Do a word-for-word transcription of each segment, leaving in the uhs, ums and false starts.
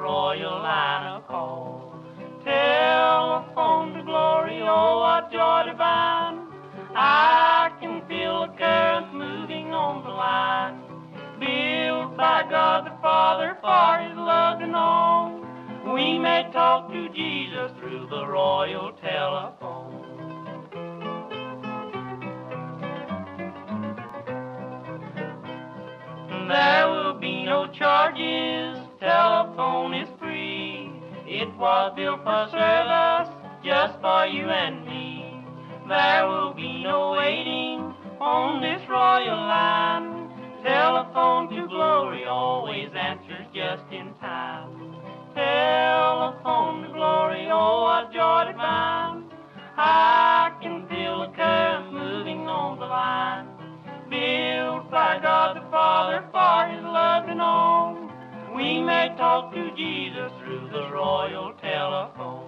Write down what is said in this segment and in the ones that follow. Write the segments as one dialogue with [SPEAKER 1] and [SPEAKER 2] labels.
[SPEAKER 1] royal line of call. Telephone to glory, oh, what joy divine. I can feel the current moving on the line. Built by God the Father for his love to know. We may talk to Jesus through the royal telephone. There will be no charges, telephone is free. It was built for service, just for you and me. There will be no waiting on this royal line. Telephone to glory always answers just in time. Telephone to glory, oh, what joy divine. I can feel the current moving on the line. Built by God the Father for his love to know. We may talk to Jesus through the royal telephone.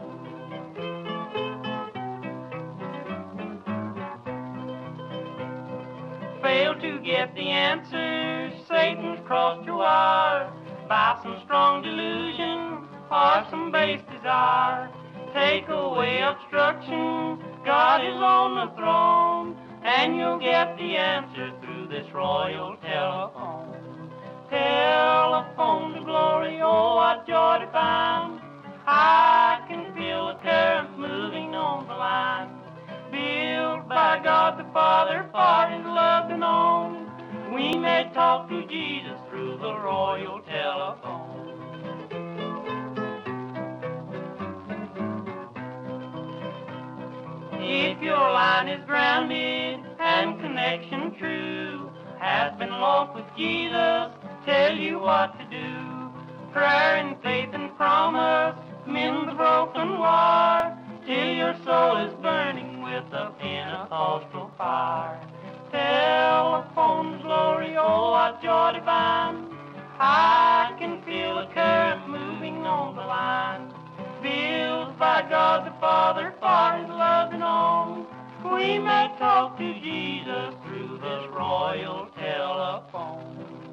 [SPEAKER 1] Fail to get the answers, Satan's crossed your wire by some strong delusion or some base desire. Take away obstruction, God is on the throne, and you'll get the answer through this royal telephone. Telephone to glory, oh, what joy divine. I can feel the current moving on the line. Built by God the Father for his love to know. We may talk to Jesus through the royal telephone. If your line is grounded and connection true, has been lost with Jesus, tell you what to do. Prayer and faith and promise, mend the broken wire, till your soul is burning with a Pentecostal fire. Telephone glory, oh, what joy divine. I can feel the current moving on the line. Built by God the Father for his love to know. We may talk to Jesus through this royal telephone.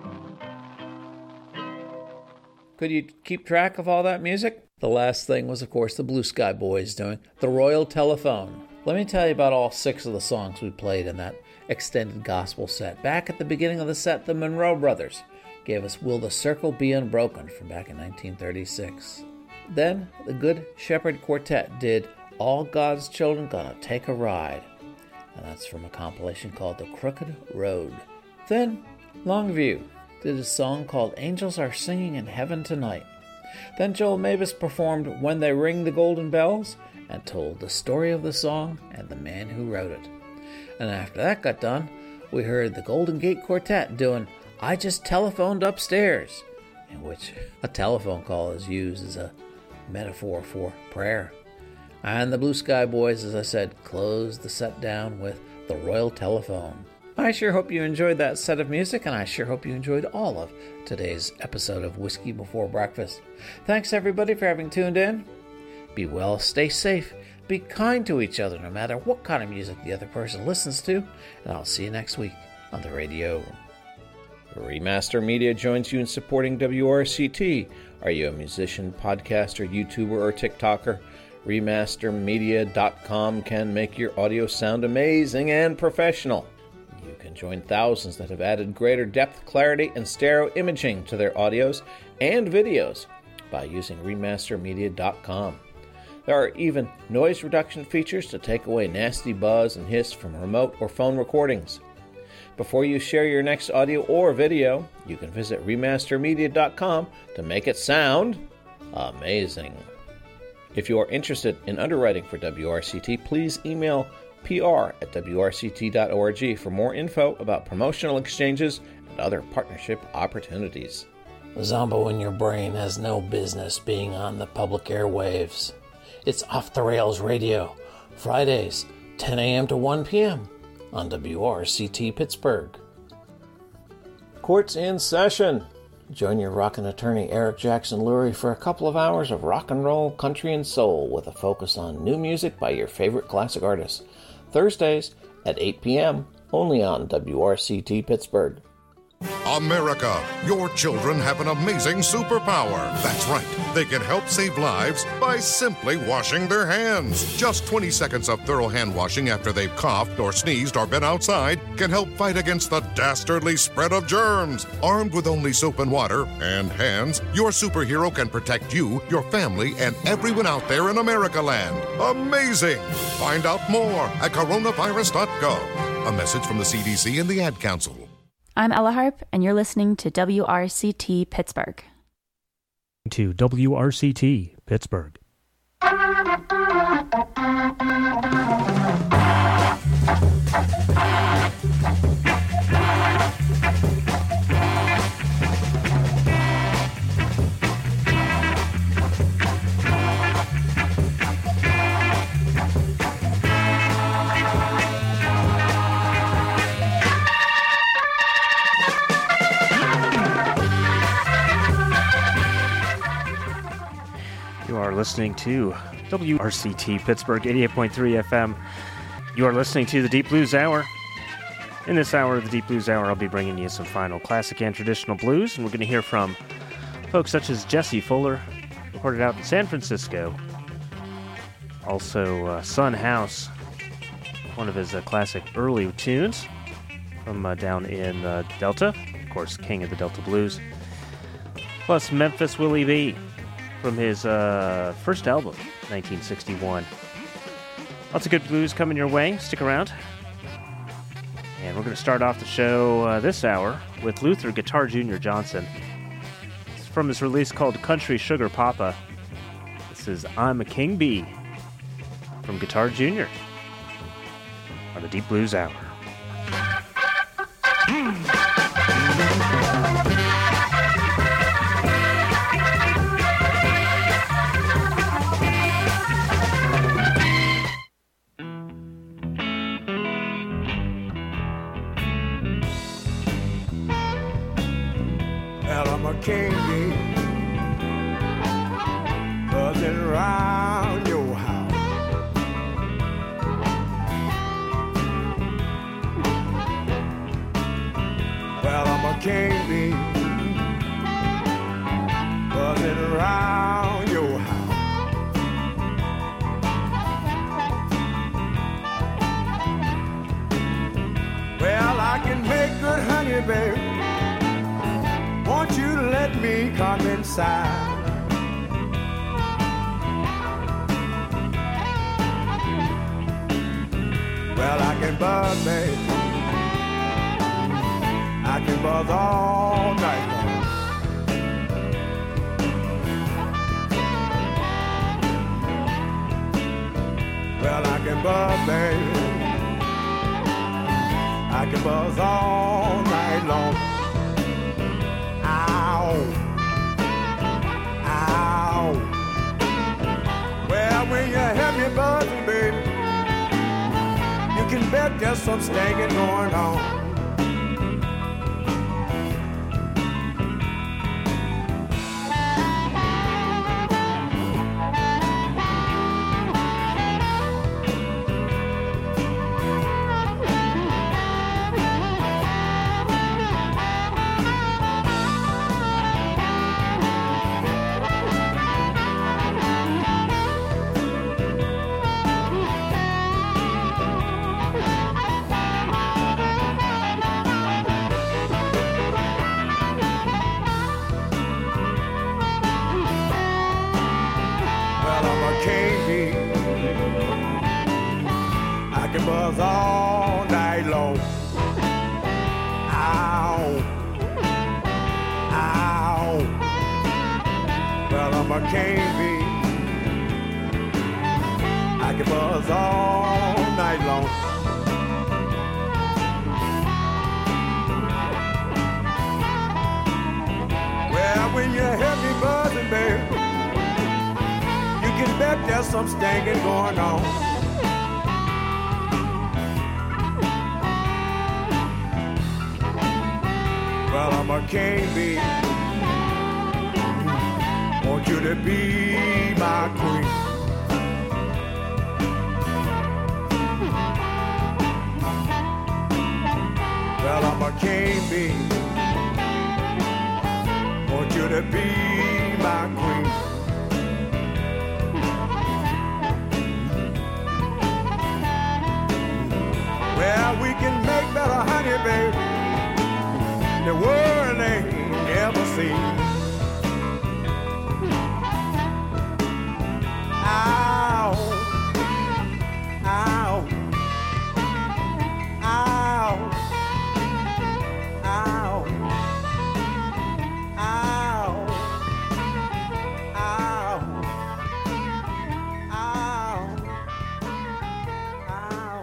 [SPEAKER 2] Could you keep track of all that music? The last thing was, of course, the Blue Sky Boys doing the Royal Telephone. Let me tell you about all six of the songs we played in that extended gospel set. Back at the beginning of the set, the Monroe Brothers gave us Will the Circle Be Unbroken from back in nineteen thirty-six. Then the Good Shepherd Quartet did All God's Children Gonna Take a Ride, and that's from a compilation called The Crooked Road. Then Longview did a song called Angels Are Singing in Heaven Tonight. Then Joel Mavis performed When They Ring the Golden Bells and told the story of the song and the man who wrote it. And after that got done, we heard the Golden Gate Quartet doing I Just Telephoned Upstairs, in which a telephone call is used as a metaphor for prayer. And the Blue Sky Boys, as I said, closed the set down with the Royal Telephone. I sure hope you enjoyed that set of music, and I sure hope you enjoyed all of today's episode of Whiskey Before Breakfast. Thanks everybody for having tuned in. Be well, stay safe, be kind to each other no matter what kind of music the other person listens to, and I'll see you next week on the radio. Remaster Media joins you in supporting W R C T. Are you a musician, podcaster, YouTuber, or TikToker? Remaster Media dot com can make your audio sound amazing and professional. You can join thousands that have added greater depth, clarity, and stereo imaging to their audios and videos by using Remaster Media dot com. There are even noise reduction features to take away nasty buzz and hiss from remote or phone recordings. Before you share your next audio or video, you can visit Remaster Media dot com to make it sound amazing. If you are interested in underwriting for W R C T, please email P R at W R C T dot org for more info about promotional exchanges and other partnership opportunities. The Zombo in your brain has no business being on the public airwaves. It's Off the Rails Radio, Fridays, ten a.m. to one p.m. on W R C T Pittsburgh. Court's in session. Join your rockin' attorney Eric Jackson Lurie for a couple of hours of rock and roll, country, and soul with a focus on new music by your favorite classic artists. Thursdays at eight p.m. only on W R C T Pittsburgh.
[SPEAKER 3] America, your children have an amazing superpower. That's right. They can help save lives by simply washing their hands. Just twenty seconds of thorough hand washing after they've coughed or sneezed or been outside can help fight against the dastardly spread of germs. Armed with only soap and water and hands, your superhero can protect you, your family, and everyone out there in America land. Amazing! Find out more at coronavirus dot gov. A message from the C D C and the Ad Council.
[SPEAKER 4] I'm Ella Harp, and you're listening to W R C T Pittsburgh.
[SPEAKER 5] To W R C T Pittsburgh. You are listening to W R C T Pittsburgh eighty-eight point three F M. You are listening to the Deep Blues Hour. In this hour of the Deep Blues Hour, I'll be bringing you some final classic and traditional blues, and we're going to hear from folks such as Jesse Fuller, recorded out in San Francisco. Also, uh, Son House, one of his uh, classic early tunes from uh, down in uh, Delta, of course, king of the Delta Blues. Plus, Memphis Willie B. from his uh, first album, nineteen sixty-one. Lots of good blues coming your way. Stick around. And we're going to start off the show uh, this hour with Luther Guitar Junior Johnson. It's from his release called Country Sugar Papa. This is I'm a King Bee from Guitar Junior on the Deep Blues Hour.
[SPEAKER 6] King bee buzzing around your house. Well, I'm a king bee buzzing around your house. Well, I can make good honey, baby. Won't you let me come inside? Well, I can buzz, baby. I can buzz all night long. Well, I can buzz, baby. I can buzz all night long. Ow, ow. Well, when you hear me buzzing, baby, you can bet there's some stinging going on. Buzz all night long. Ow, ow. Well, I'm a king bee. I can buzz all night long. Well, when you hear me buzzing, baby, you can bet there's some stinging going on. Well, I'm a king bee. Want you to be my queen. Well, I'm a king bee. to be my queen. Well, we can make better honey, baby, the world ain't ever seen. Ow, ow, ow, ow, ow, ow, ow, ow.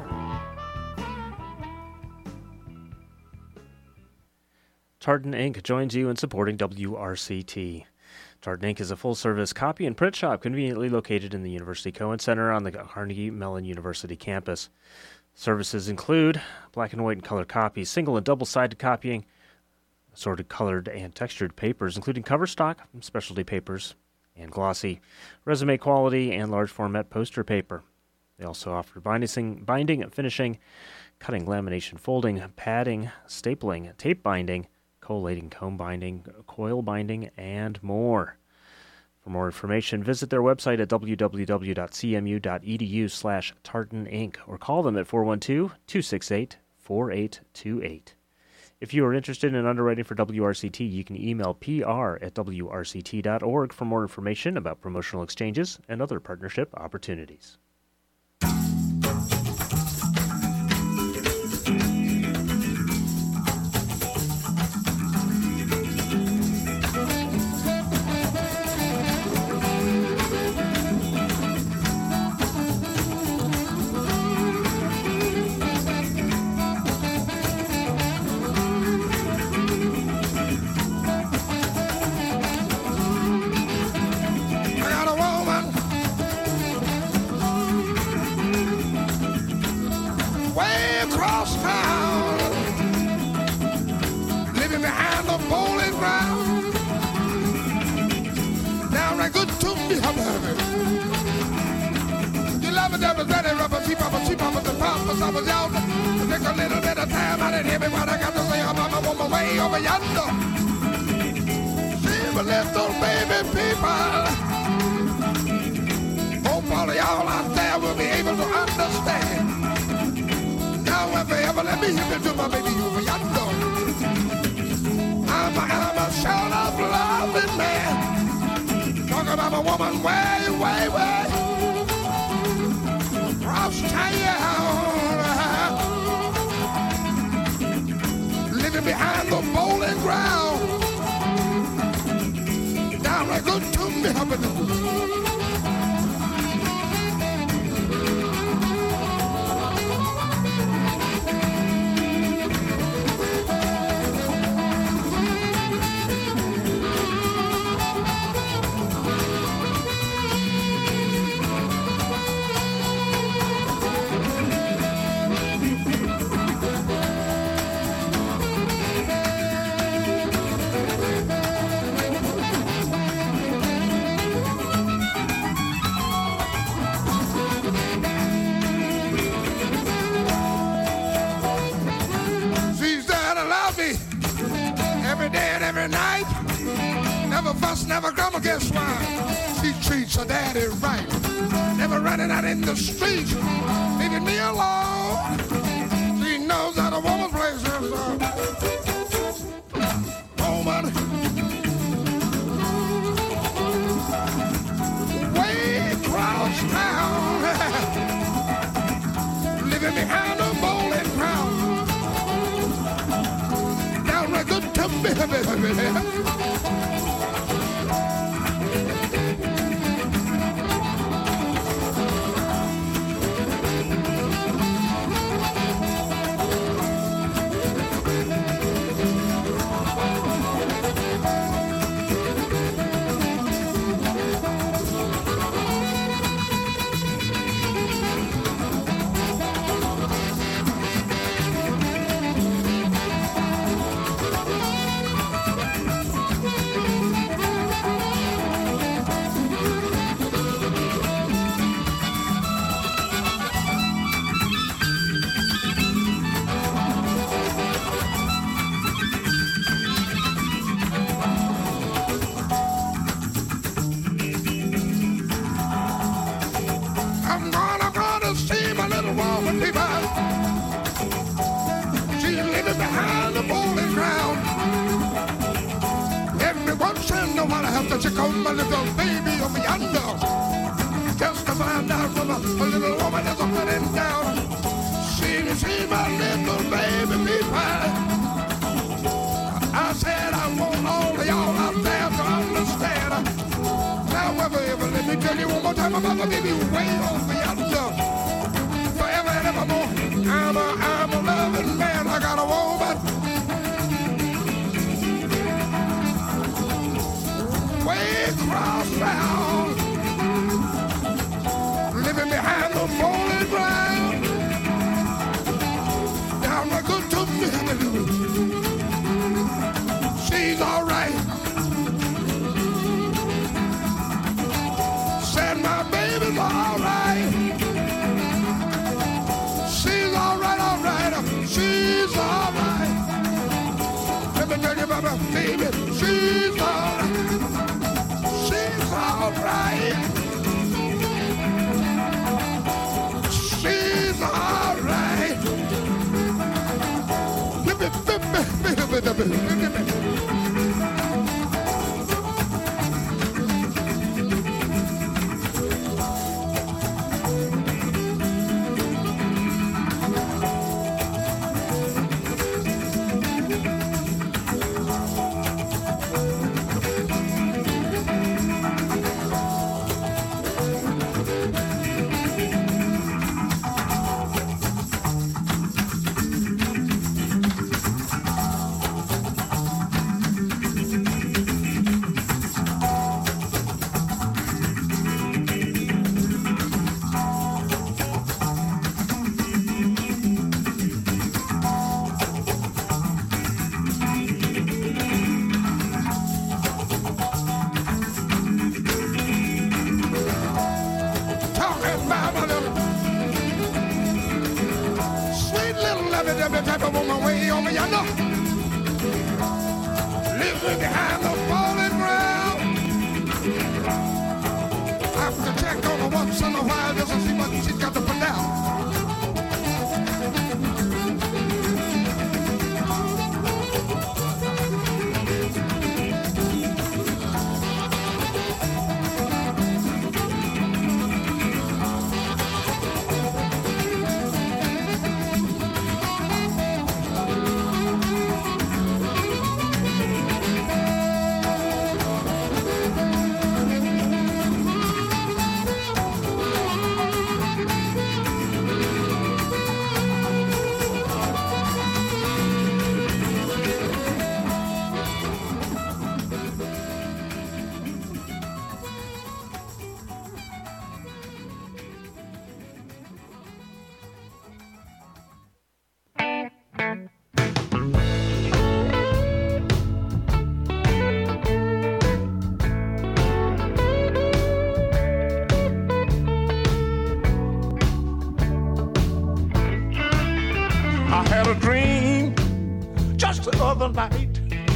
[SPEAKER 5] Tartan Incorporated joins you in supporting W R C T. Tartan Incorporated is a full-service copy and print shop conveniently located in the University Cohen Center on the Carnegie Mellon University campus. Services include black and white and color copies, single and double-sided copying, assorted colored and textured papers, including cover stock, specialty papers, and glossy, resume quality, and large format poster paper. They also offer binding, binding, finishing, cutting, lamination, folding, padding, stapling, tape binding, collating, comb binding, coil binding, and more. For more information, visit their website at w w w dot c m u dot e d u slash tartan inc or call them at four one two, two six eight, four eight two eight. If you are interested in underwriting for W R C T, you can email p r at w r c t dot org for more information about promotional exchanges and other partnership opportunities.
[SPEAKER 7] Never grumble, guess why? She treats her daddy right. Never running out in the street, leaving me alone. She knows that a woman plays herself. Woman, way across town, living behind a bowling ground. Downright good to me, baby. she called my little baby over yonder. Testifying down from a, a little woman that's a running down. She, she, my little baby be fine. I said I want all of y'all out there to understand. However, ever, let me tell you one more time about my baby way over yonder. Forever and evermore, I'm a, I'm a loving man. I got a woman way across town, living behind the morning ground. Down my good to me, she's all right. Said my baby's all right. She's all right, all right. She's all right. Let me tell you about my baby. She's all right. She's all right. She's all right. Let me, let me, let me, let me, let me.
[SPEAKER 6] Night.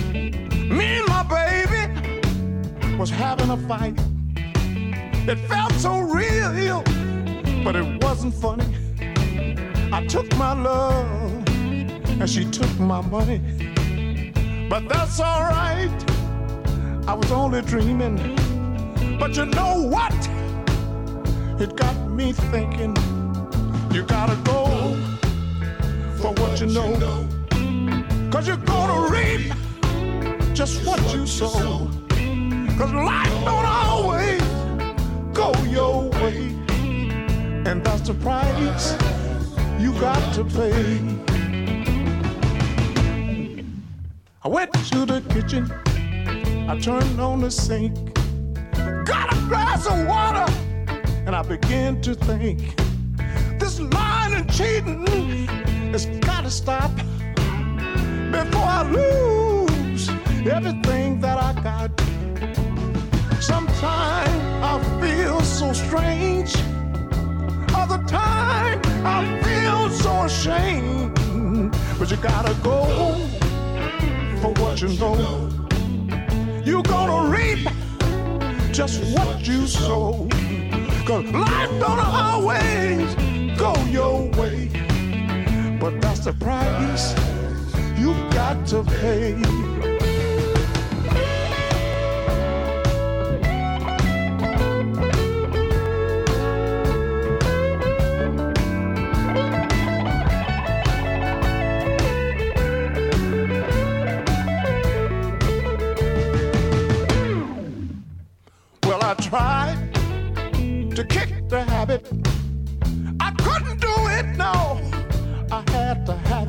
[SPEAKER 6] Me and my baby was having a fight. It felt so real, but it wasn't funny. I took my love and she took my money, but that's all right. I was only dreaming, but you know what? It got me thinking. You gotta go for what you know. Cause you're gonna reap just what you sow. Cause life don't always go your way. And that's the price you got to pay. I went to the kitchen, I turned on the sink, got a glass of water, and I began to think, this lying and cheating has gotta stop before I lose everything that I got. Sometimes I feel so strange, other time I feel so ashamed. But you gotta go for what you know. You're gonna reap just what you sow. Cause life don't always go your way, but that's the price you got to pay.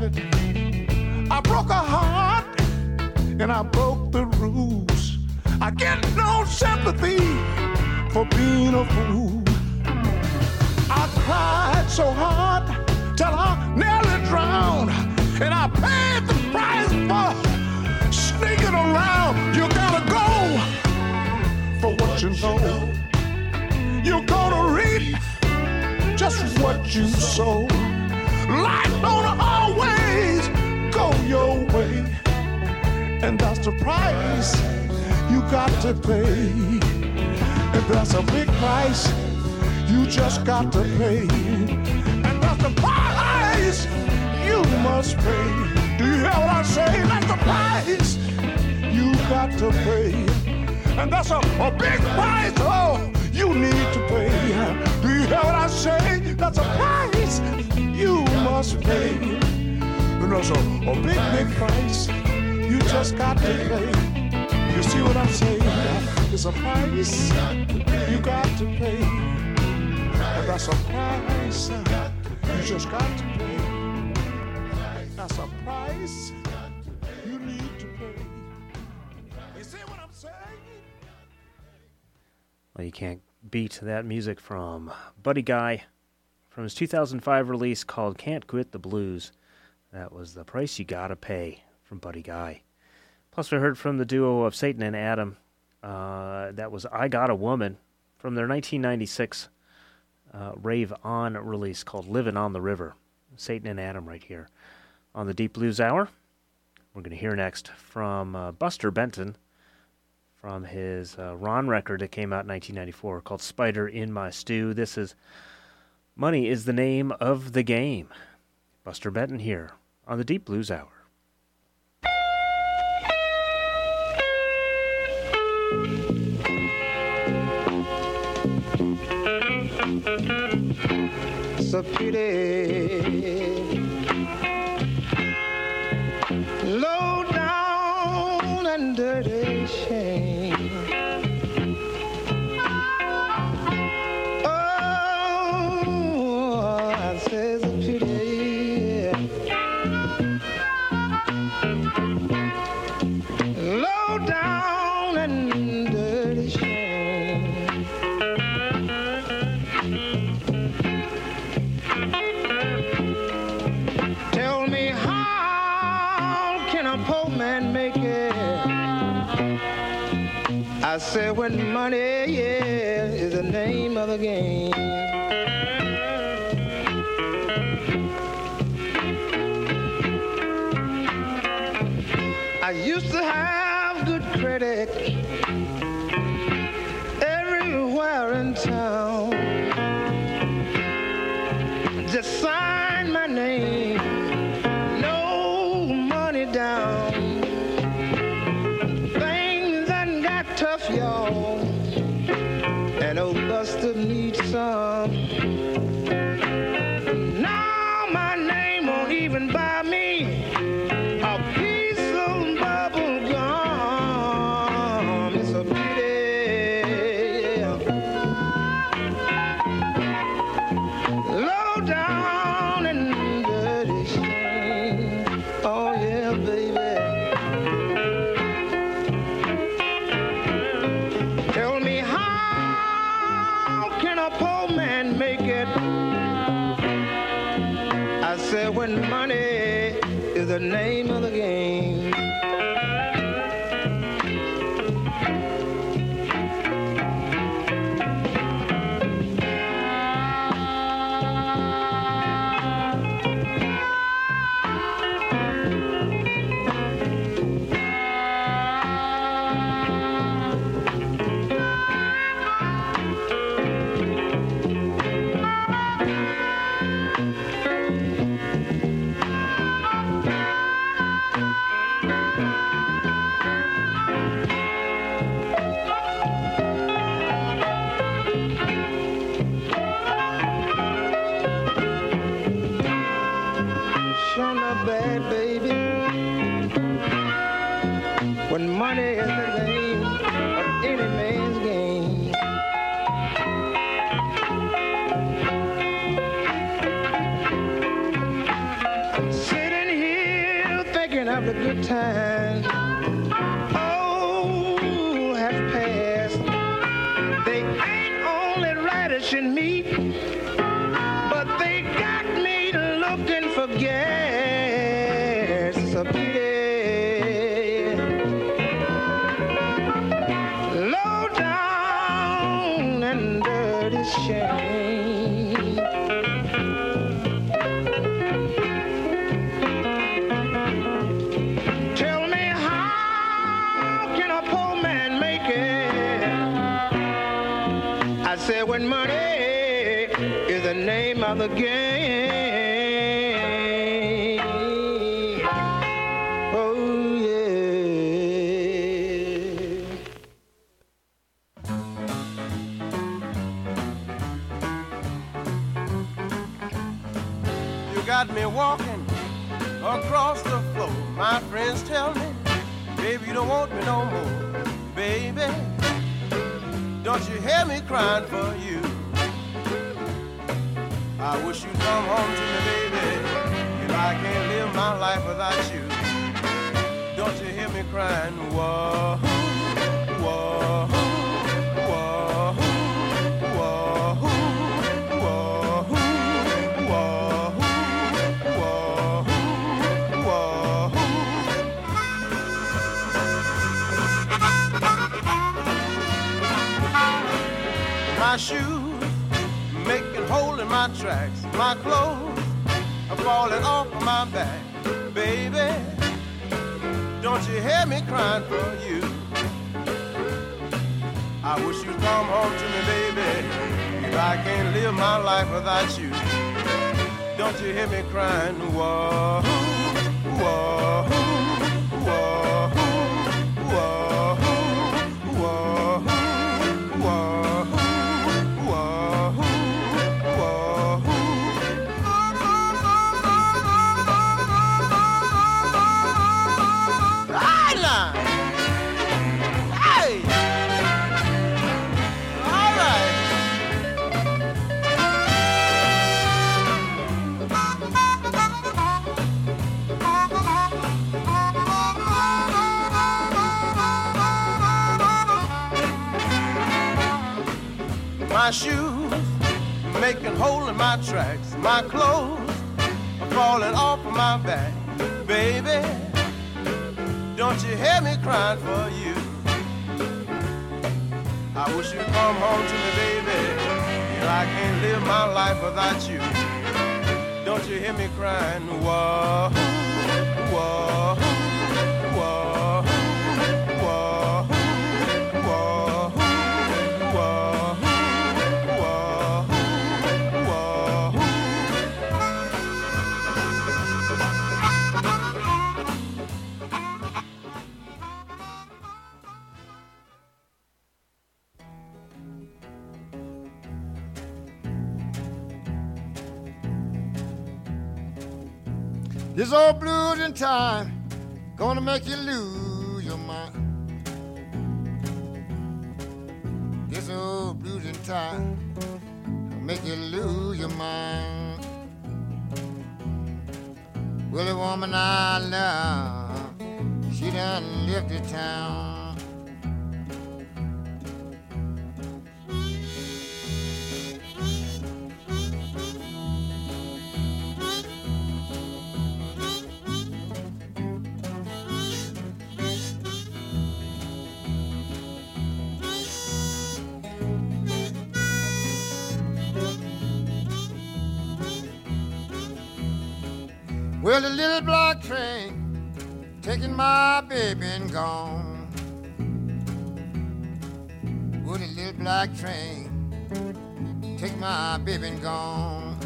[SPEAKER 6] it. I broke a heart and I broke the rules. I get no sympathy for being a fool. I cried so hard till I nearly drowned, and I paid the price for sneaking around. You gotta go for what you know. You're gonna reap just what you sow. Life don't always go your way, and that's the price you got to pay. And that's a big price you just got to pay. And that's the price you must pay. Do you hear what I say? That's the price you got to pay. And that's a, a big price, oh, you need to pay. Do you hear what I say? That's a price you must pay. And that's a, a big, big price you just got to pay. You see what I'm saying? It's a price you got to pay. And that's a price you just got to pay. That's a price you need to pay. You see what I'm saying?
[SPEAKER 5] Well, you can't beat that music from Buddy Guy from his two thousand five release called Can't Quit the Blues. That was The Price You Gotta Pay from Buddy Guy. Plus, we heard from the duo of Satan and Adam. Uh, that was I Got a Woman from their nineteen ninety-six uh, Rave On release called Livin' on the River. Satan and Adam right here on the Deep Blues Hour. We're going to hear next from uh, Buster Benton from his uh, Ron record that came out in nineteen ninety-four called Spider in My Stew. This is Money is the Name of the Game. Buster Benton here on the Deep Blues Hour.
[SPEAKER 8] So pretty, low down and dirty shame. Oh, I say so pretty, low down and dirty shame. Tell me, how can a poor man make it? I said, when money, yeah, is the name of the game. I used to have good credit everywhere in town. Just sign my name, no money down. Things done got tough, y'all, and old Buster needs some. Now my name won't even buy me a piece of bubble gum. It's a pity, low down and dirty shame. Oh yeah, baby. Tell me, how can a poor man make it? I said, when money is the name of the game. Sure not bad, baby. When money is the name of any man's game. Sitting time, oh, have passed. They ain't only riders in me, but they got me looking for gas. It's a pity. Low down and dirty shame. Tell me, how can a poor man make it? I said, when money is the name of the game. Oh, yeah.
[SPEAKER 6] You got me walking across the floor. My friends tell me, baby, you don't want me no more. Baby, don't you hear me crying for you? I wish you'd come home to me, baby. You know I can't live my life without you. Don't you hear me crying? Whoa, whoa, whoa, whoa, whoa, whoa, whoa. My shoes making hole in my tracks. My clothes are falling off of my back. Baby, don't you hear me crying for you? I wish you'd come home to me, baby. If I can't live my life without you. Don't you hear me crying? Whoa, whoa, whoa, whoa, whoa, whoa, my shoes making hole in my tracks. My clothes are falling off of my back. Baby, don't you hear me crying for you? I wish you'd come home to me, baby. You know I can't live my life without you. Don't you hear me crying? Whoa, whoa, whoa, whoa, whoa, whoa.
[SPEAKER 7] This old blues in time gonna make you lose your mind. This old blues in time make you lose your mind. Well, the woman I love, she done left the town. Well, the little black train taking my baby and gone. Well, the little black train take my baby and gone.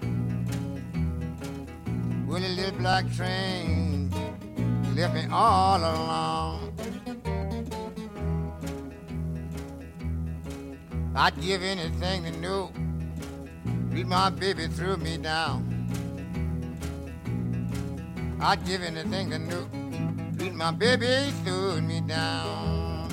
[SPEAKER 7] Well, the little black train left me all alone. I'd give anything to know read my baby threw me down. I'd give anything to know read my baby threw me down.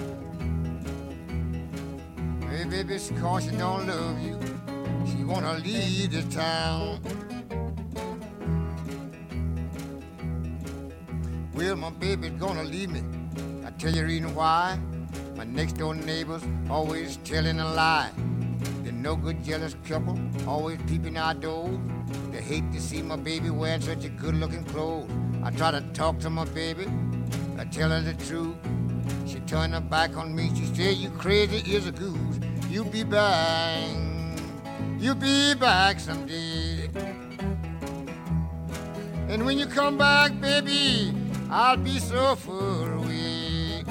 [SPEAKER 7] Hey, baby, cause she don't love you, she wanna leave the town.
[SPEAKER 9] Well, my baby's gonna leave me. I tell you the reason why. My next door neighbors always telling a lie. They're no good jealous couple, always peeping out doors. They hate to see my baby wearing such a good looking clothes. I try to talk to my baby, I tell her the truth. She turned her back on me, she said, you crazy as a goose. You'll be back, you'll be back someday. And when you come back, baby, I'll be so far away.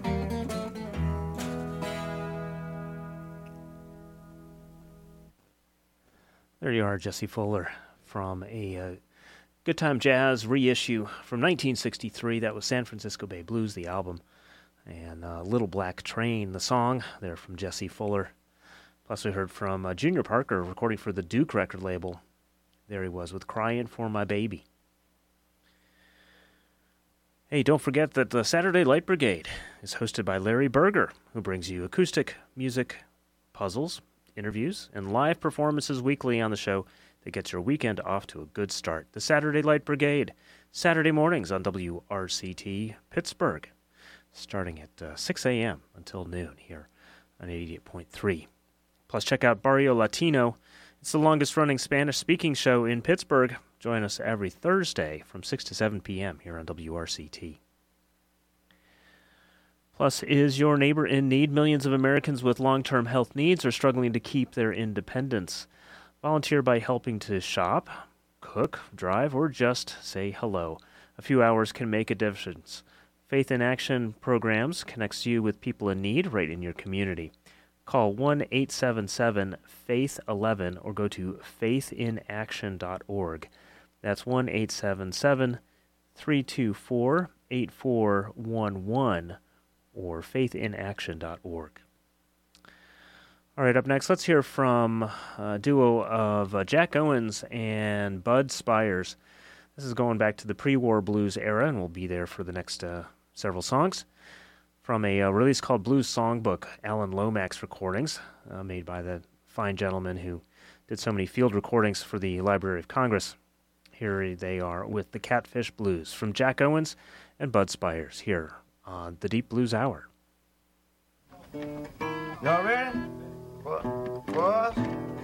[SPEAKER 5] There you are, Jesse Fuller, from a uh, Good Time Jazz reissue from nineteen sixty-three. That was San Francisco Bay Blues, the album. And uh, Little Black Train, the song, there from Jesse Fuller. Plus we heard from uh, Junior Parker, recording for the Duke record label. There he was with Crying for My Baby. Hey, don't forget that the Saturday Light Brigade is hosted by Larry Berger, who brings you acoustic music, puzzles, interviews, and live performances weekly on the show that gets your weekend off to a good start. The Saturday Light Brigade, Saturday mornings on W R C T Pittsburgh, starting at uh, six a.m. until noon here on eighty-eight point three. Plus, check out Barrio Latino. It's the longest-running Spanish-speaking show in Pittsburgh. Join us every Thursday from six to seven p.m. here on W R C T. Plus, is your neighbor in need? Millions of Americans with long-term health needs are struggling to keep their independence. Volunteer by helping to shop, cook, drive, or just say hello. A few hours can make a difference. Faith in Action programs connects you with people in need right in your community. Call one eight seven seven faith eleven or go to faith in action dot org. That's one eight seven seven three two four eight four one one or faith in action dot org. All right, up next, let's hear from a duo of uh, Jack Owens and Bud Spires. This is going back to the pre-war blues era, and we'll be there for the next uh, several songs. From a uh, release called Blues Songbook, Alan Lomax recordings, uh, made by the fine gentleman who did so many field recordings for the Library of Congress. Here they are with the Catfish Blues from Jack Owens and Bud Spires here on the Deep Blues Hour.
[SPEAKER 9] Y'all ready? For, for us?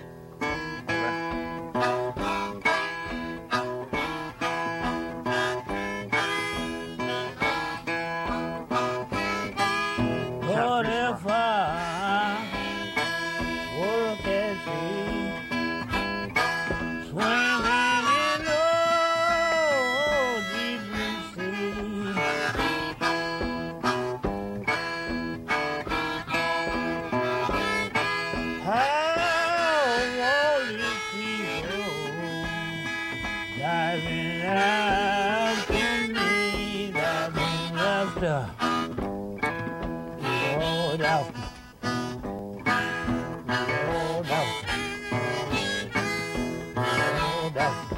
[SPEAKER 10] What if I work at sea, swimming in the deep blue sea? How all these people diving out to me, diving after. Lord out. Lord out. Lord out.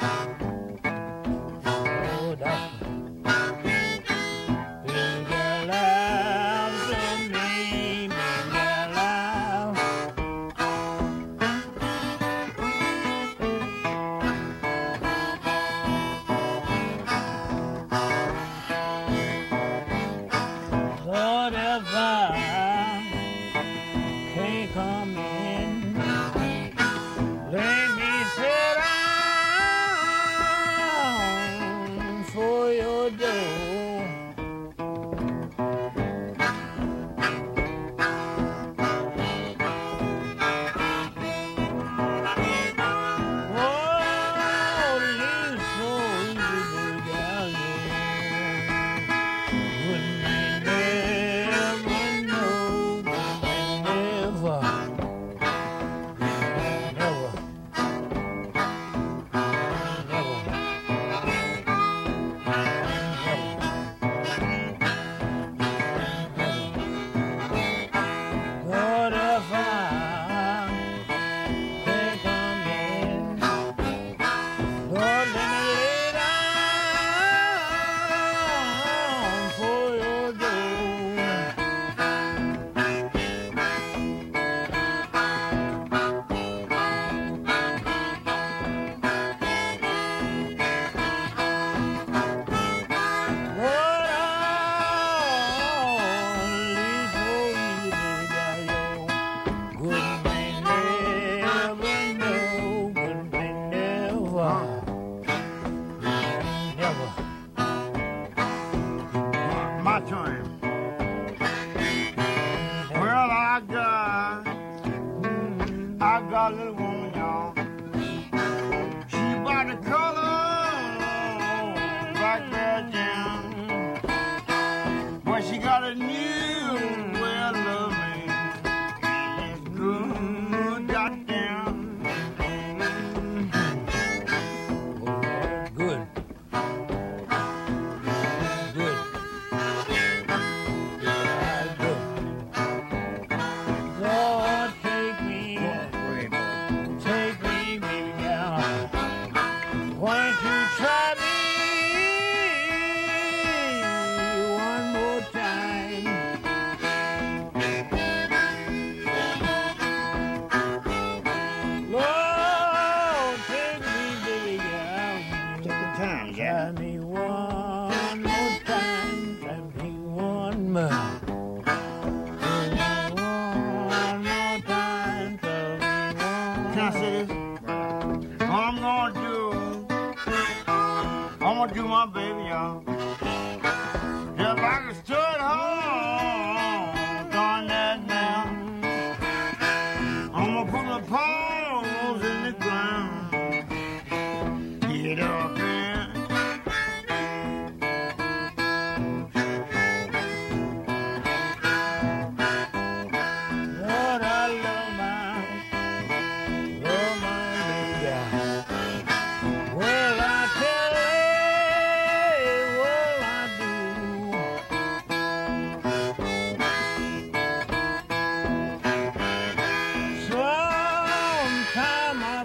[SPEAKER 10] Lord out. Bring your love to me, bring your love. Lord, if I can't come in, let me sit
[SPEAKER 6] more time,
[SPEAKER 10] Try me one more time, try me one more. Try me one more time, try me one.
[SPEAKER 6] Can I say this? All I'm gonna do, I'm gonna do my baby, y'all. If I could stay at home, doing that now, I'm gonna put my paws in the ground. Get up there.
[SPEAKER 10] Lord, I love my, love my baby. Well, I tell you, well, I do. Sometime I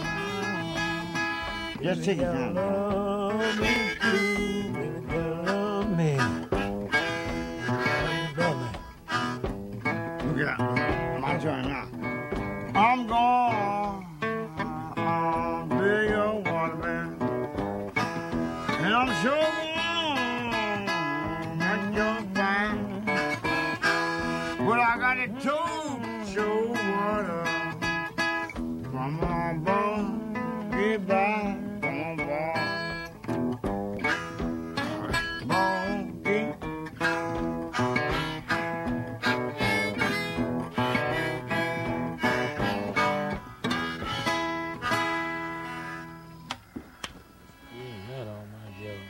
[SPEAKER 10] do.
[SPEAKER 6] Just take it down.
[SPEAKER 10] Love me too, baby, girl, love me. Love me.
[SPEAKER 6] Look at that. My turn now. I'm gonna be your waterman. And I'm sure gonna make your fine. But I got it too, show water. Come on, boy, get by. Come on, boy. Come on, get.
[SPEAKER 10] Not on my Joe.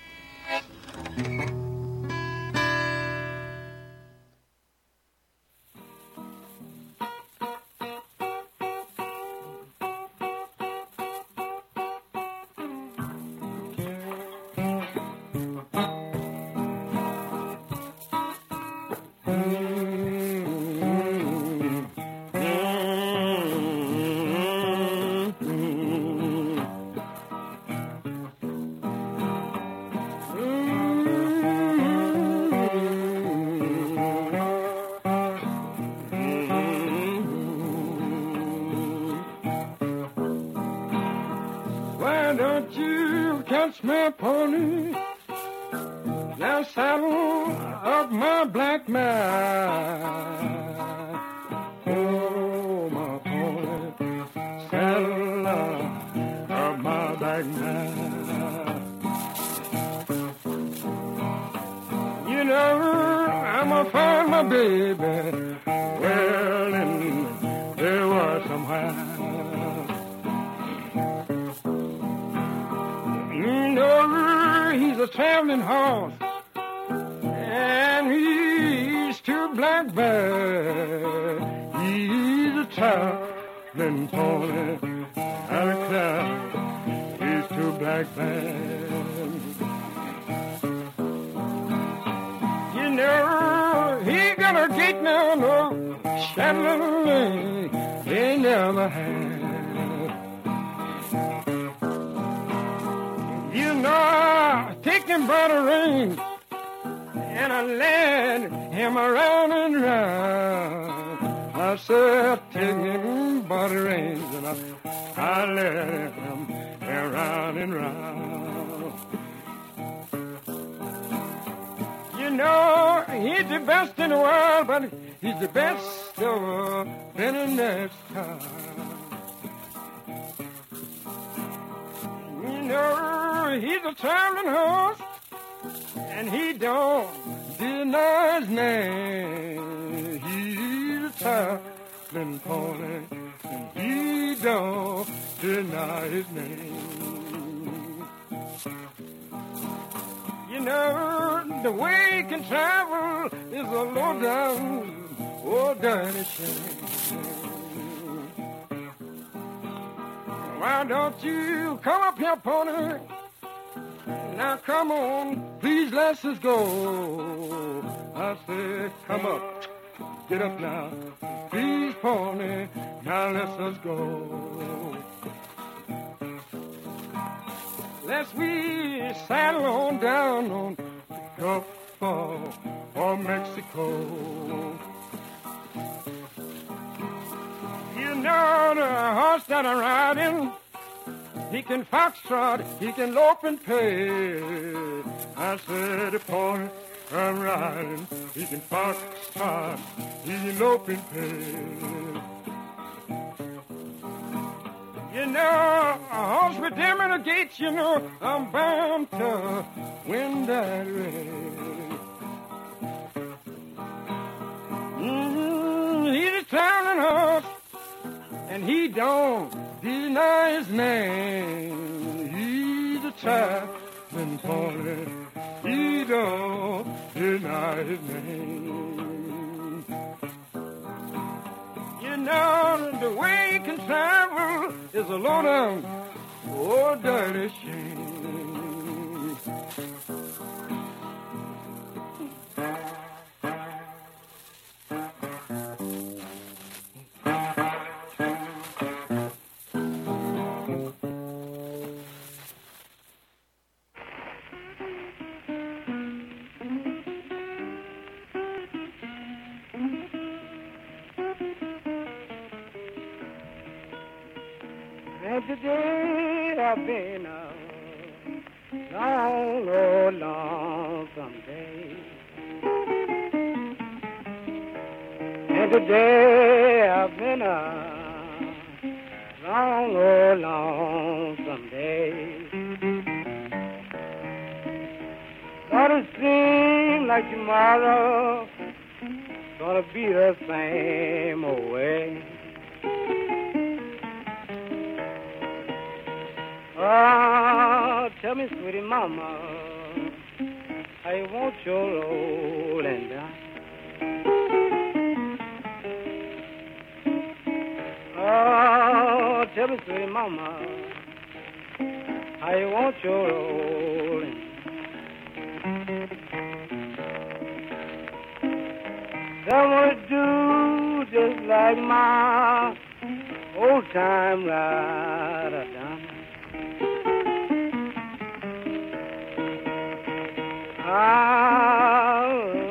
[SPEAKER 11] Why don't you catch my pony? Now saddle up my black mare. Oh, my pony, saddle up my black mare. You know, I'm gonna find my baby. Well, in there was somewhere. You know, he's a traveling horse, and he's too blackbird. He's a traveling pony, and a cloud. He's too blackbird. You know, he got a gate now, no Chevrolet they never had. You know, take him by the reins, and I led him around and round. I said, take him by the reins, and I, I led him around and round. You know, he's the best in the world, but he's the best of any next time. You know, he's a traveling horse, and he don't deny his name. He's a traveling pony, and he don't deny his name. You know, the way he can travel is a low down, oh, dirty shame. Why don't you come up here, pony? Now come on, please let's just go. I said, come up, get up now, please, pony. Now let's just go. Let's we saddle on down on the Gulf of Mexico. You know the horse that I'm riding, he can foxtrot, he can lope and pay. I said, the pony I'm riding, he can foxtrot, he can lope and pay. You know, a horse with them in the gates, you know, I'm bound to win that race. Mm-hmm, he's a traveling horse, and he don't deny his name. He's a traveling pony, he don't deny his name. You know, the way he can travel is a low down, oh, dirty shame. And today I've been a long, oh, long someday. And today I've been a long, oh, long someday. But it seems like tomorrow gonna be the same old way. Oh, tell me, sweetie mama, how you want your rolling down? Oh, tell me, sweetie mama, how you want your rolling? I want to do just like my old time rider done. Ah,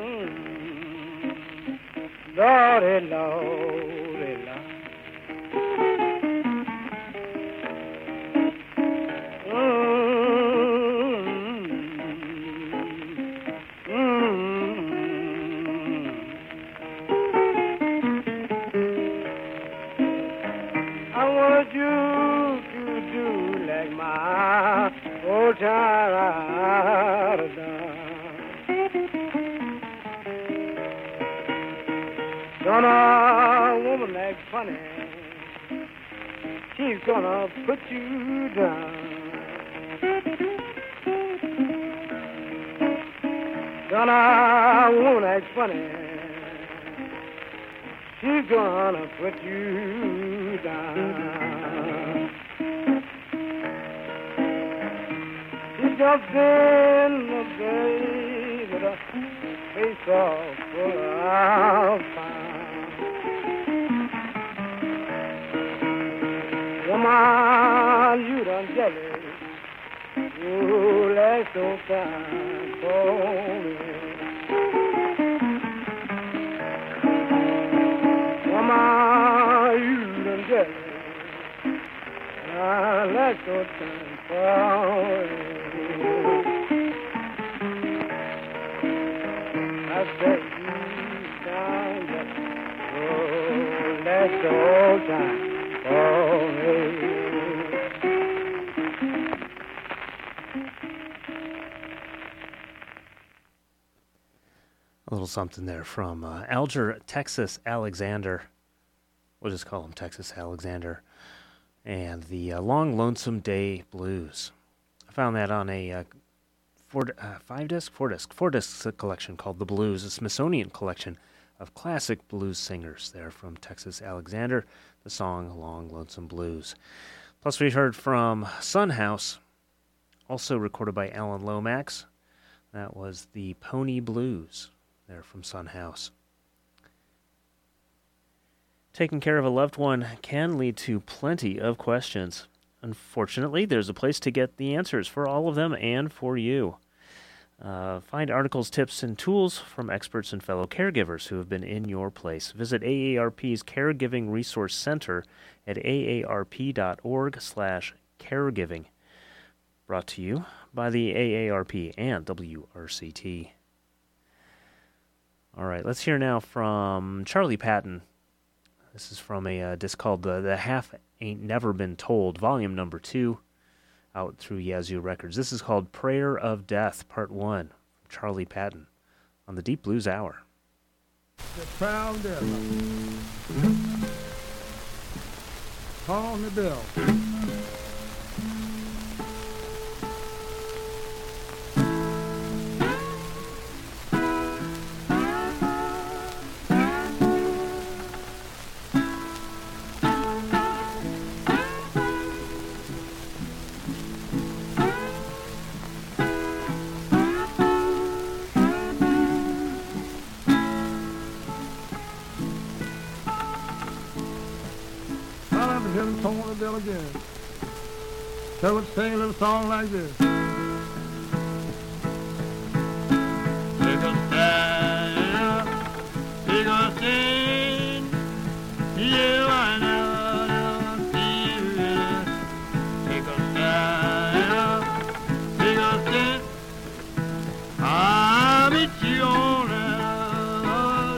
[SPEAKER 11] Lordy, Lordy, Lord. I want you to do like my old time rider done. Gonna woman like funny, she's gonna put you down. Gonna woman like funny, she's gonna put you down. She jumped in the bay with a face all full of fire. Come on, you done jealous. Oh, that's so fine for me. Come on, you done jealous. Ah, that's so fine for me. I said you done jealous. Oh, that's so fine. Oh,
[SPEAKER 5] a little something there from uh, Alger Texas Alexander. We'll just call him Texas Alexander. And the uh, Long Lonesome Day Blues. I found that on a uh, four, uh, five disc, four disc, four disc collection called The Blues, a Smithsonian collection of classic blues singers there from Texas Alexander. The song Long Lonesome Blues. Plus we heard from Son House, also recorded by Alan Lomax. That was the Pony Blues, there from Son House. Taking care of a loved one can lead to plenty of questions. Unfortunately, there's a place to get the answers for all of them and for you. Uh, find articles, tips, and tools from experts and fellow caregivers who have been in your place. Visit A A R P's Caregiving Resource Center at aarp.org slash caregiving. Brought to you by the A A R P and W R C T. All right, let's hear now from Charlie Patton. This is from a uh, disc called the, the Half Ain't Never Been Told, volume number two, out through Yazoo Records. This is called Prayer of Death, part one, from Charlie Patton on the Deep Blues Hour.
[SPEAKER 11] The proud devil. Call the bell. Him tone the bell again. So let's sing a little song like this. Take a stand, take a stand. Yeah, I never, never see you. Take a stand, take a stand. I'll meet you on the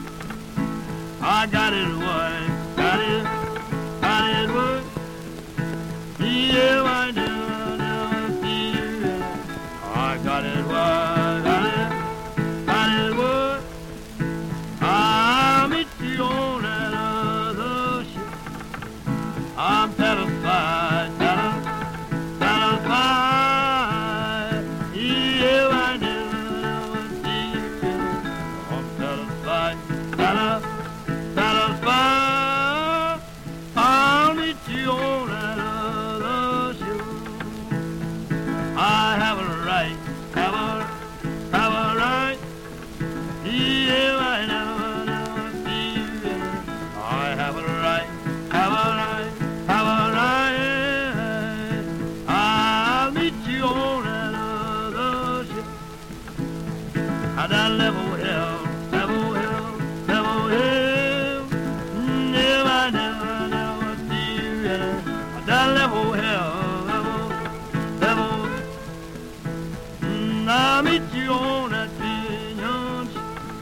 [SPEAKER 11] I got it, boy, got it. Yeah, I never, never see you. I got it, what, got it, got it, what. I'll meet you on that other ship. I'm satisfied, satisfied. Yeah, I never, never see you. I'm satisfied, satisfied, satisfied. I'll meet you on that. I have a right, have a, have a right. Yeah, I never, never see you. I have a right, have a right, have a right. I'll meet you on that other ship. At that level hill, level hill, level hill. Yeah, I never, never see you. At that level hill. I'll meet you on that pigeon ship.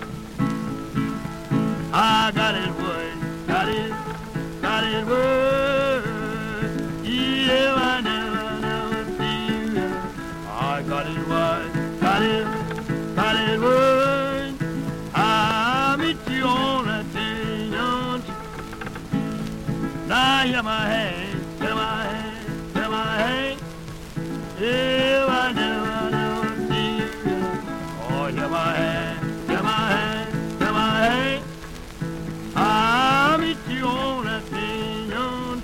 [SPEAKER 11] I got it, boy, got it, got it, boy. Yeah, I never, never see you. I got it, boy, got it, got it, boy. I'll meet you on that pigeon ship. Now hear my hand, hear my hand, hear my hand. Yeah, I never, never. Hear my hand, hear my hand, hear my hand. I'll meet you on that pigeon.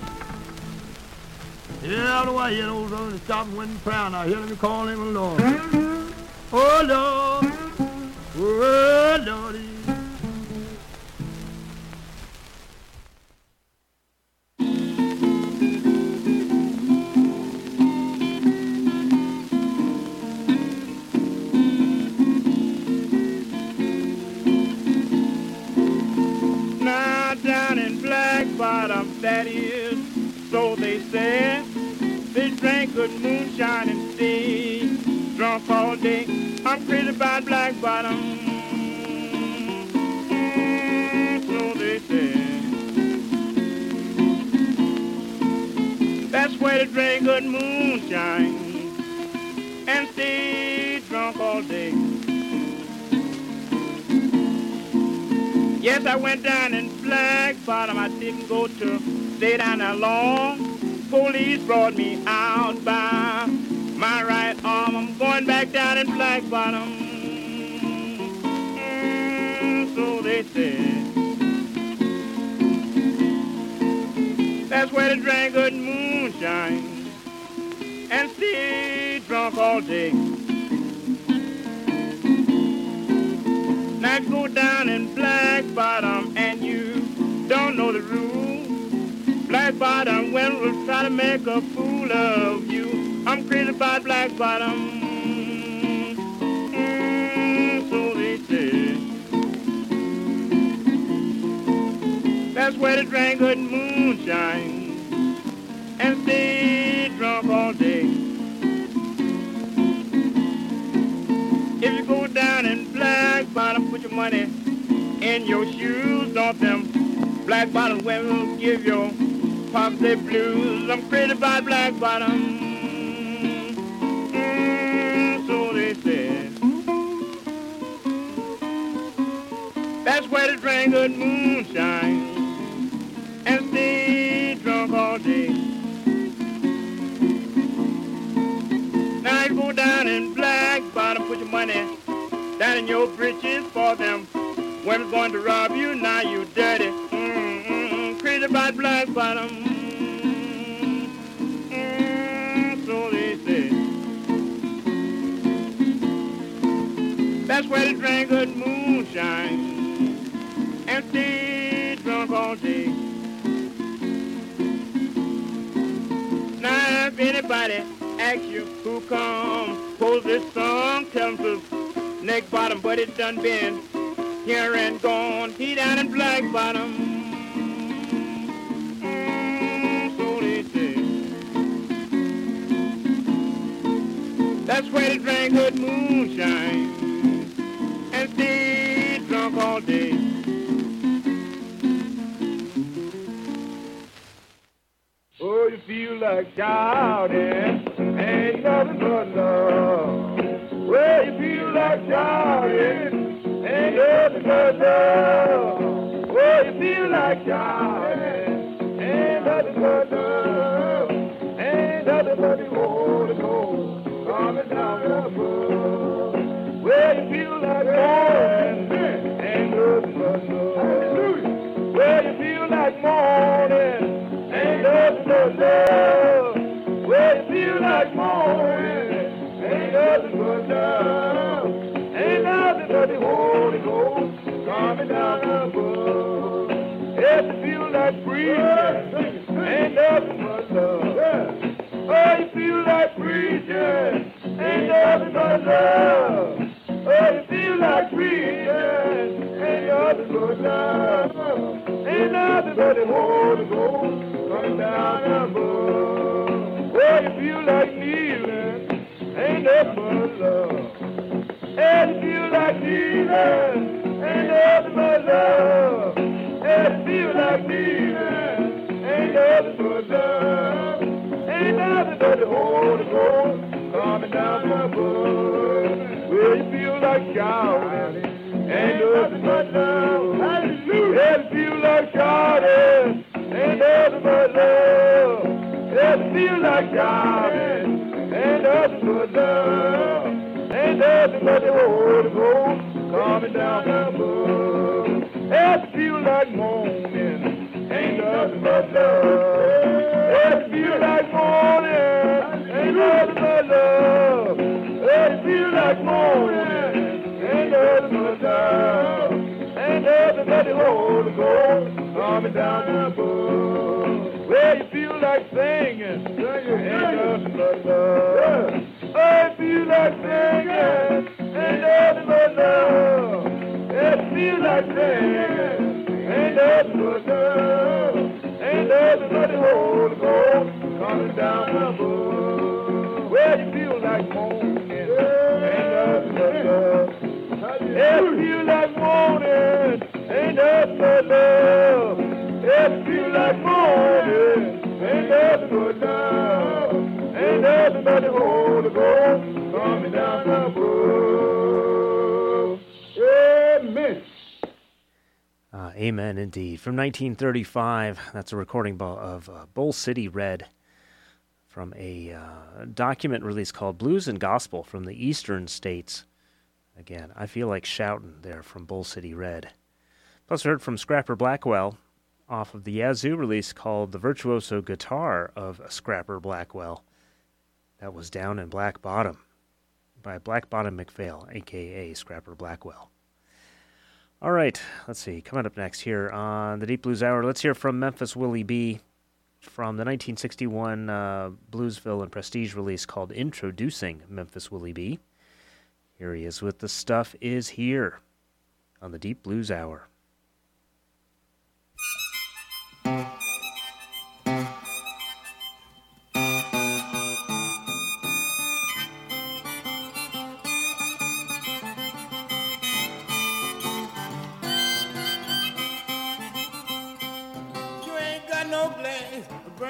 [SPEAKER 11] Yeah, the way you know, the stop and went proud. Now, hear me call him Lord. Oh, Lord, oh, Lordy. Bottom, that is, so they said. They drank good moonshine and stayed drunk all day. I'm crazy about Black Bottom, mm, so they said. That's where they drank good moonshine and stayed drunk all day. Yes, I went down in Black Bottom. I didn't go to stay down there long. Police brought me out by my right arm. I'm going back down in Black Bottom. Mm, so they said. That's where they drank good moonshine and stayed drunk all day. Now go down in Black Bottom and you don't know the rules. Black Bottom, when we'll try to make a fool of you. I'm crazy about Black Bottom, mm, so they say. That's where they drank good moonshine and stayed drunk put money in your shoes. Don't them black bottom women give your pops their blues. I'm crazy about black bottom. Mm, so they said. That's where they drink good moonshine and stay drunk all day. Now you go down in black bottom, put your money down in your britches for them. Women's going to rob you, now you dirty. Mm-mm, crazy about black bottom. Mm, so they say. That's where they drink good moonshine and stay drunk all day. Now if anybody asks you who come pose this song, tell them to neck bottom, but it done been here and gone. He down in black bottom. Mm, so they say. That's where they drink good moonshine and stay drunk all day. Oh, you feel like shouting, ain't nothing but love. Well, you feel like shouting, ain't nothing but love. Well, you feel like shouting, ain't nothing but love. Ain't nothing but the Holy Ghost coming down the road. Well, you feel like mourning, ain't nothing but love. Well, you feel like mourning, ain't nothing but love. Well, you feel like mourning, ain't nothing but love. Ain't nothing but the Holy Ghost coming down above. If you feel like preaching, ain't nothing but love. Oh, you feel like preaching, ain't nothing but love. Oh, you feel like preaching, ain't nothing but love. Ain't nothing but the Holy Ghost coming down above. Oh, you feel like kneeling, ain't nothing but love. And you feel like kneeling, ain't nothing but love. And you feel like kneeling, ain't nothing but love. Ain't nothing but the Holy Ghost coming down above. Well, you feel like shouting, ain't nothing but love. Hallelujah. And you feel like shouting, ain't nothing but love. And you feel like shouting, ain't nothing but love. Ain't nothing but the Holy Ghost coming down above. And you feel like moaning, ain't nothing but love. And you feel like moaning, ain't nothing but love. And you feel like moaning, ain't nothing but love. Ain't nothing but the Holy Ghost coming down above. Well, you feel like singing, ain't nothing but love. I feel like singing, ain't nothing but love. I feel like singing, ain't nothing but love. Ain't nothing but the Holy Ghost coming down above. Well, you feel like moaning, ain't nothing but love. I feel like moaning, ain't nothing but love. I feel like moaning, ain't nothing but love. Ain't nothing but the Holy Ghost coming down above. Amen.
[SPEAKER 5] Uh, amen, indeed. From nineteen thirty-five, that's a recording of uh, Bull City Red from a uh, document release called Blues and Gospel from the Eastern States. Again, I feel like shouting there from Bull City Red. Plus, we heard from Scrapper Blackwell off of the Yazoo release called The Virtuoso Guitar of Scrapper Blackwell. That was Down in Black Bottom by Black Bottom McPhail, a k a. Scrapper Blackwell. All right, let's see. Coming up next here on the Deep Blues Hour, let's hear from Memphis Willie B. from the nineteen sixty-one uh, Bluesville and Prestige release called Introducing Memphis Willie B. Here he is with The Stuff Is Here on the Deep Blues Hour.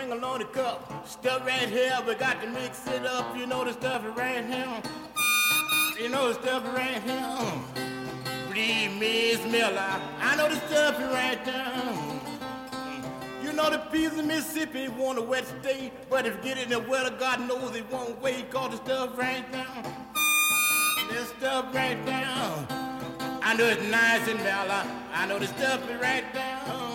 [SPEAKER 12] bring along the cup. Stuff right here, we got to mix it up. You know the stuff right here. You know the stuff right here. Believe me, Miss Miller, I know the stuff right there. You know the peas of Mississippi want a wet state, but if you get it in the weather, God knows it won't wait. Call the stuff right there. This stuff right there. I know it's nice and mellow. I know the stuff is right there.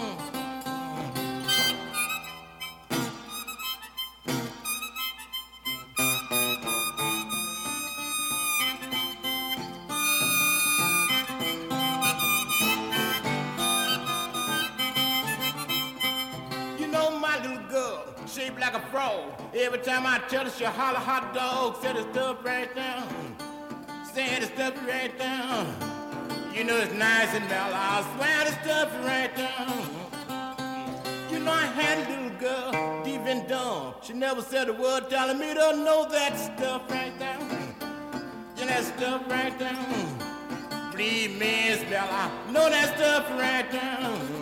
[SPEAKER 12] Shaped like a frog. Every time I tell her, she holler hot dog. Say the stuff right down. Say the stuff right down. You know it's nice and mellow. I swear the stuff right down. You know I had a little girl, deep and dumb. She never said a word telling me to know that stuff right down. You know that stuff right down. Believe me, it's mellow. Know that stuff right down.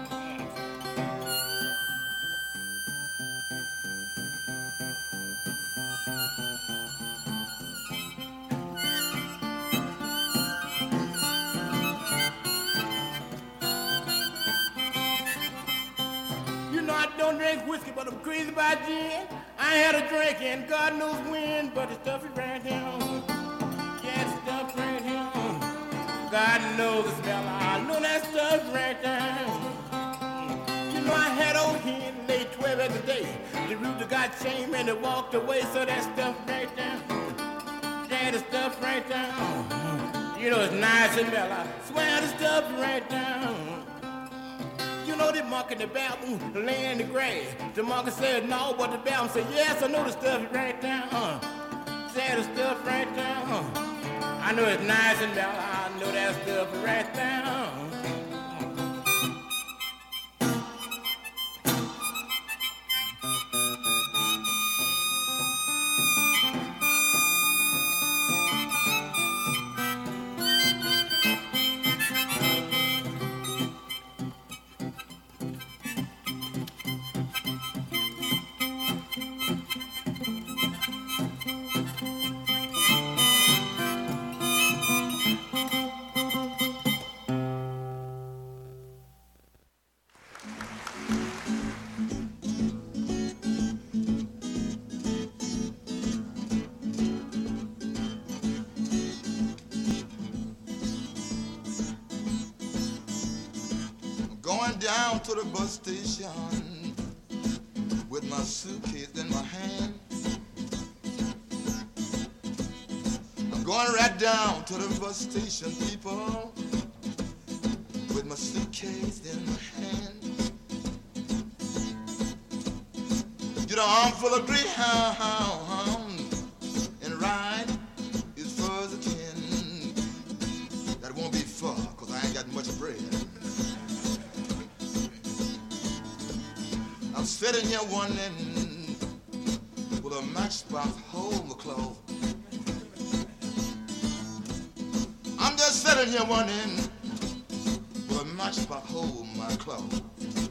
[SPEAKER 12] Don't drink whiskey, but I'm crazy about gin. I had a drink and God knows when, but the stuff is right here. Yeah, the stuff right here. God knows the smell. I know that stuff right there. You know I had old hen lay twelve hours a day. The rooster got shamed and they walked away, so that stuff right there. Yeah, the stuff right there. You know it's nice and mellow. Swear the stuff right there. You know the monkey in the bathroom laying in the grass. The monkey said no, but the bathroom said yes. I know the stuff right there. Uh. Say the stuff right there. Uh. I know it's nice and mellow. I know that stuff right there. Uh.
[SPEAKER 13] Down to the bus station with my suitcase in my hand. I'm going right down to the bus station, people, with my suitcase in my hand. Get an armful of Greyhound and ride as far as I can. That won't be far, cause I ain't got much bread. I'm sitting here wondering, will a matchbox hold my clothes? I'm just sitting here wondering, will a matchbox hold my clothes?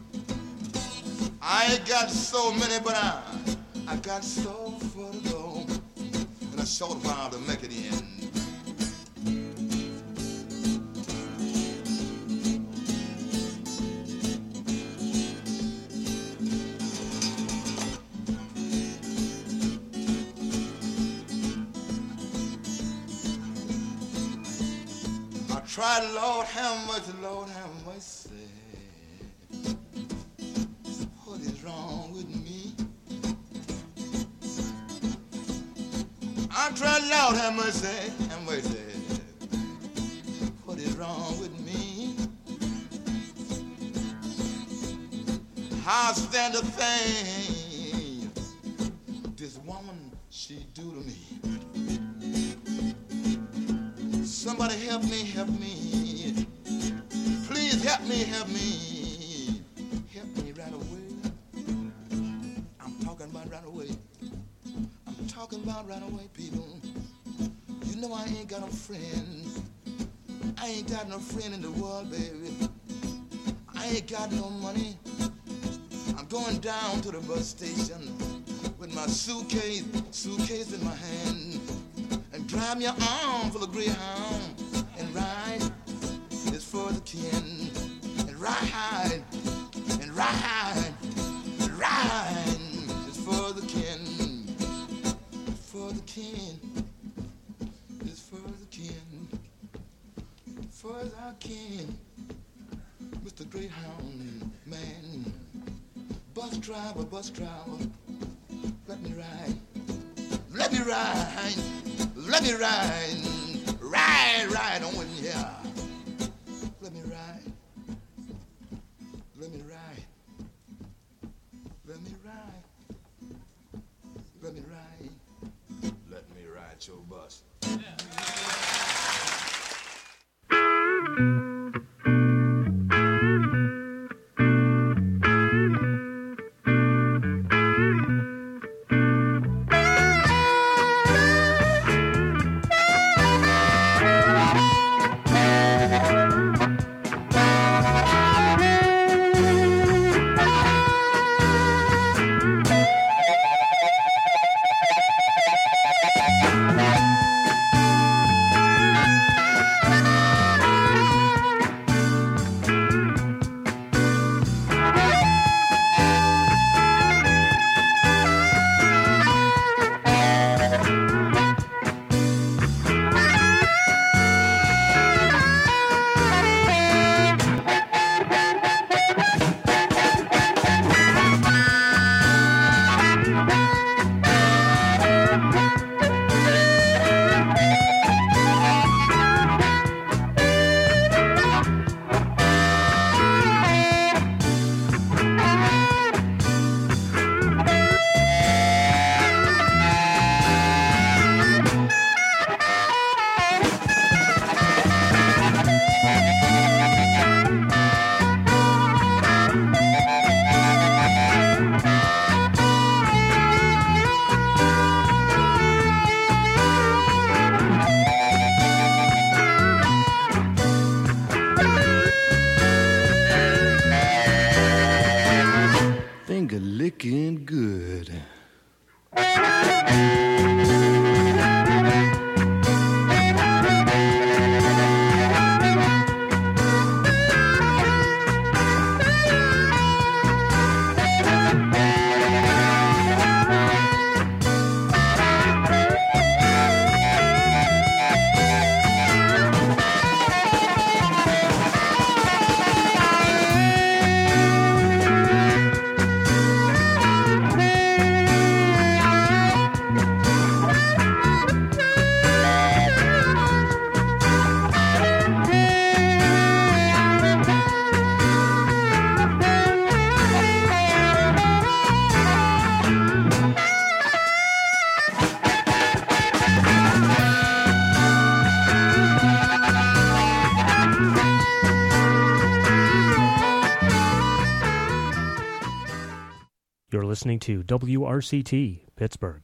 [SPEAKER 13] I ain't got so many, but I, I got so far to go, and a short while to make it in. Try, Lord, have mercy, Lord, have mercy. What is wrong with me? I try, Lord, have mercy, have mercy. What is wrong with me? How stand the things this woman, she do to me? Somebody help me, help me. Please help me, help me. Help me right away. I'm talking about right away. I'm talking about right away, people. You know I ain't got no friend. I ain't got no friend in the world, baby. I ain't got no money. I'm going down to the bus station with my suitcase, suitcase in my hand, and grab your arm for the Greyhound and ride is for the kin, and ride, and ride, and ride is for the kin, for the kin, is for the kin, for the kin, Mister Greyhound man, bus driver, bus driver, let me ride, let me ride, let me ride, ride, ride on here. Let me ride, let me ride, let me ride, let me ride, let me ride your bus.
[SPEAKER 5] You're listening to W R C T, Pittsburgh.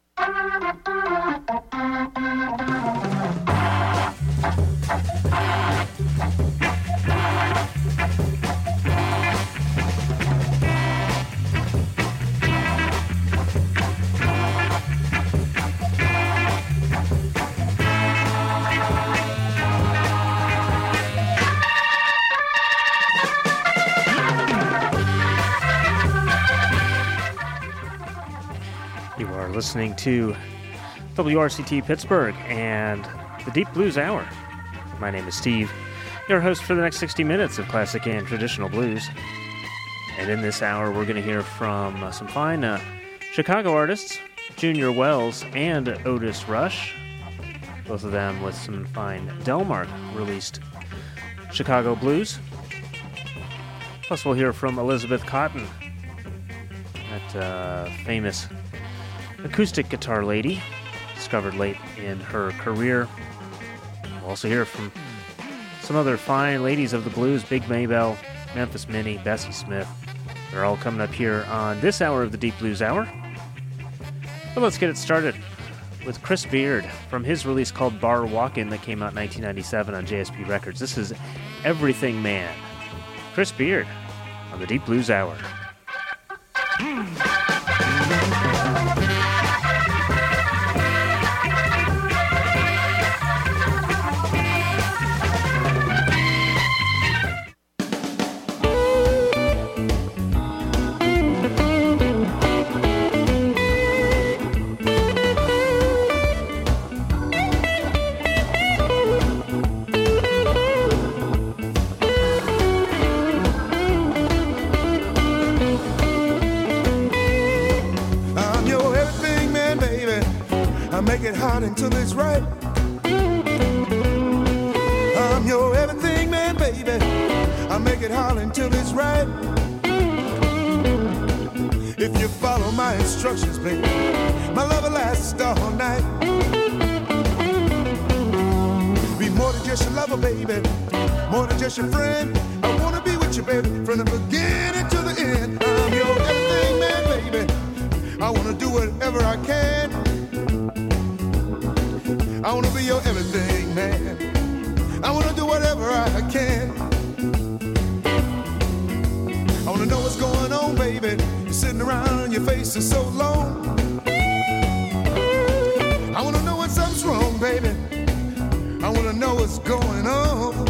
[SPEAKER 5] Listening to W R C T Pittsburgh and the Deep Blues Hour. My name is Steve, your host for the next sixty minutes of classic and traditional blues. And in this hour, we're going to hear from uh, some fine uh, Chicago artists, Junior Wells and Otis Rush, both of them with some fine Delmark released Chicago blues. Plus, we'll hear from Elizabeth Cotten, that uh, famous acoustic guitar lady, discovered late in her career. We'll also hear from some other fine ladies of the blues, Big Maybelle, Memphis Minnie, Bessie Smith. They're all coming up here on this hour of the Deep Blues Hour. But let's get it started with Chris Beard from his release called Bar Walkin' that came out in nineteen ninety-seven on J S P Records. This is Everything Man. Chris Beard on the Deep Blues Hour.
[SPEAKER 7] it hard until it's right. I'm your everything man, baby. I make it hard until it's right. If you follow my instructions, baby, my love will last all night. Be more than just your lover, baby, more than just your friend. I wanna be with you, baby, from the beginning to the end. I'm your everything man, baby. I wanna do whatever I can. I wanna be your everything man. I wanna do whatever I can. I wanna know what's going on, baby. You're sitting around, your face is so long. I wanna know when something's wrong, baby. I wanna know what's going on.